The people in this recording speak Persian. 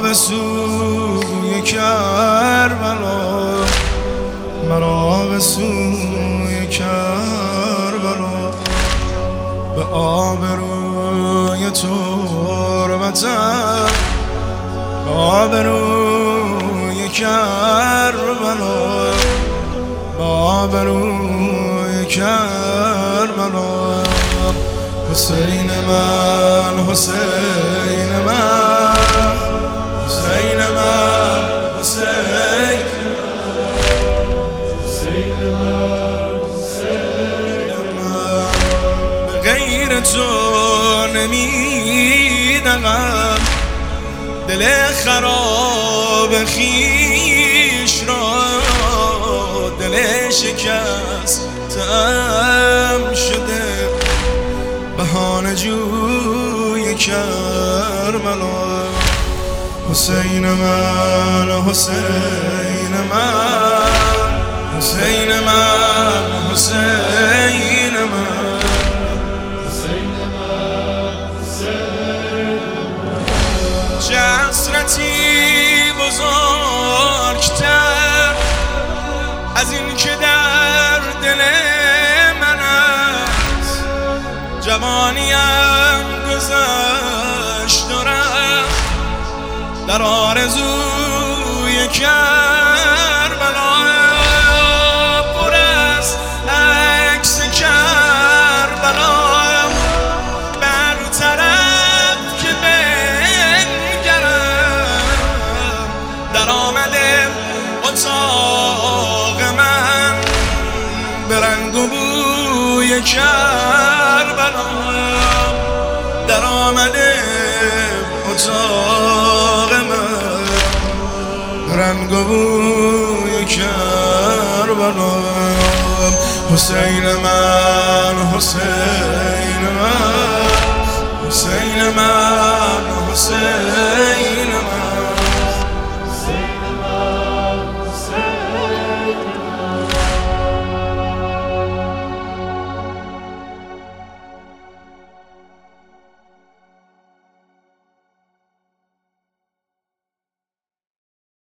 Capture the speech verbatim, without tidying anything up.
به سوی کربلا، مرا به سوی کربلا، به آبروی تربتم، به آبروی کربلا، به آبروی کربلا. حسین من، حسین من، حسین من، حسین من، حسین من. به غیر تو نمیدهم دل خراب خویش را، دل شکستم شده بهانه جوی کربلا. حسین من، حسین من، حسین من، حسین من، حسین من، حسین من. چه حسرتی بزرگتر از این که در دل من است، جوانیم گذشت و رفت در آرزوی کربلا. پر از عکس کربلا بر طرف که بنگرم، در آمده اتاق من به رنگ و بوی کربلا، در آمده اتاق من رنگ و بوی کربلا. حسین من، حسین من، حسین من، حسین من.